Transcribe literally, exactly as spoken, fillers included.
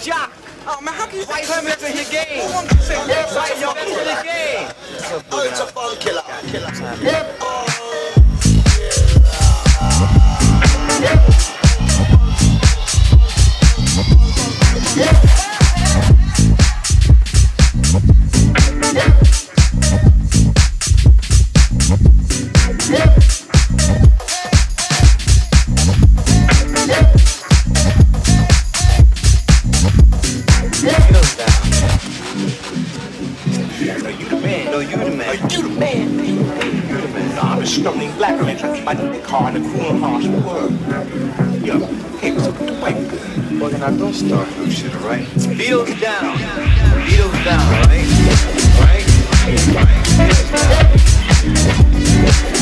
jock. Oh man, how can you White say women to your game. Who wants to say hip White yo into the game. Oh, it's a fun killer. Killer. Black man trying to get my new car in a cool and harsh world. Yo, hey, what's up with the white boy? Well, then I don't start no shit, alright? Beatles down. Beatles down, right? Right? Right? Beatles down.